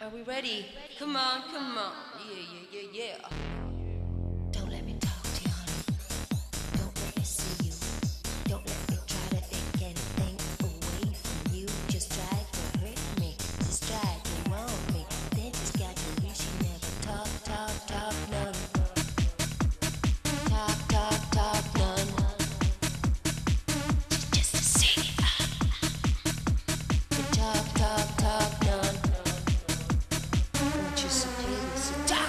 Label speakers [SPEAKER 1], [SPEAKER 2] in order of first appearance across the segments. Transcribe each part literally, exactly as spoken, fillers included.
[SPEAKER 1] Are we ready? Come on, come on. Yeah, yeah, yeah, yeah. Don't let me talk to you, honey. Don't let me see you. Don't let me try to take anything away from you. Just try to hurt me. Just try to want me. Then just got to wish you never talk, talk, talk, none. Talk, talk, talk, none. Just to say it. Talk, talk, talk, none. Won't you so please talk?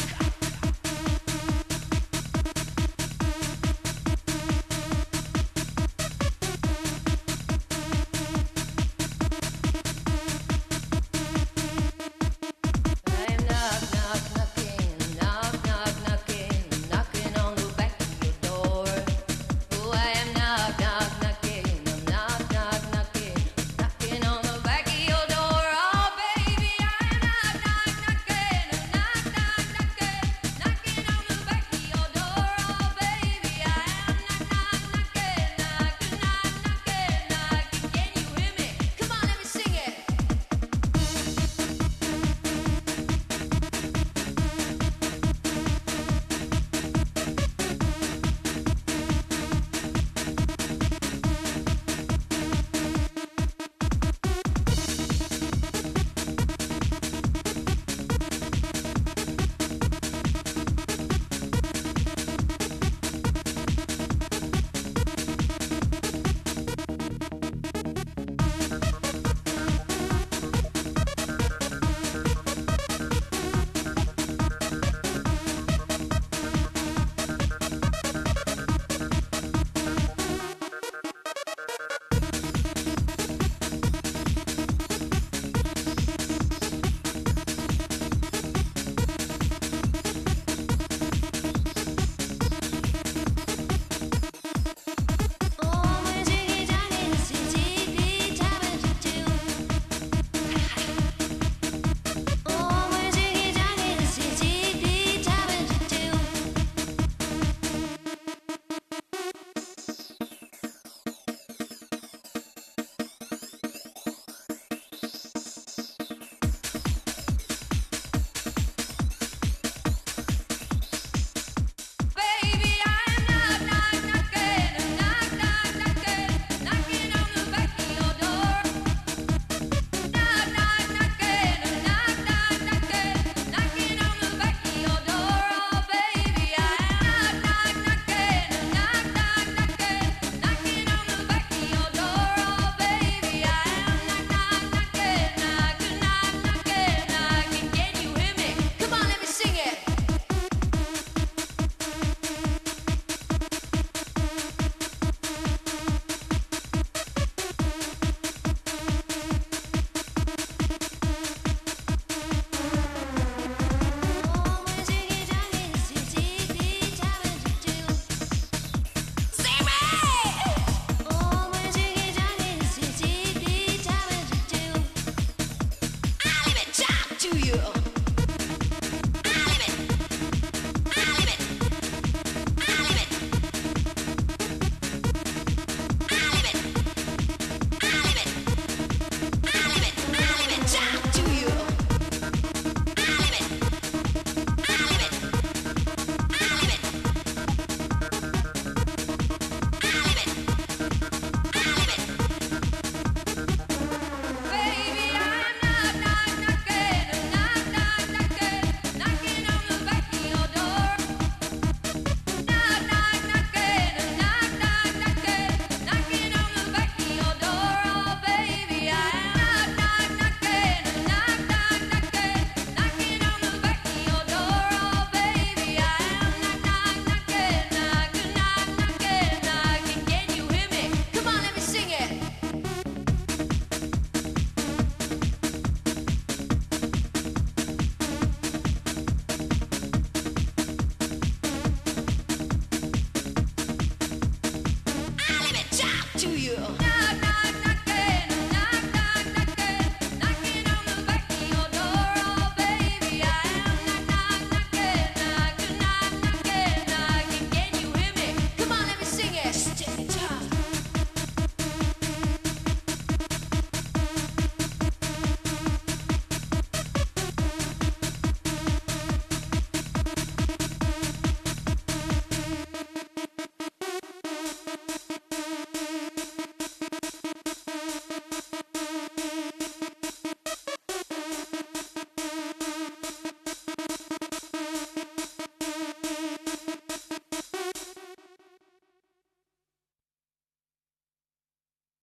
[SPEAKER 1] I am knock, knock, knocking, knock, knock, knocking, knocking on the back of your door. Oh, I am knock, knock, knocking, I'm knock, knock, knocking, knocking on the back of your door. Oh, baby, I am knock, knock, knocking, knock, knock, knocking, knocking on the back of your door. Oh, baby, I am knock, knock, knocking, knock, knock, knocking, knocking. Can you hear me? Come on, let me sing it. Baby, I am knock, knock, knocking, knock, knock, knocking, knocking on the back of your door. Knock, knock, knocking, knock, knock, knocking, knocking on the back of your door. Oh, baby, I am knock, knock, knocking, knock, knock, knocking, knocking on the back of your door. Oh, baby, I am knock, knock, knocking, knock, knock, knocking, knocking. Can you hear me? Come on, let me sing it. To you.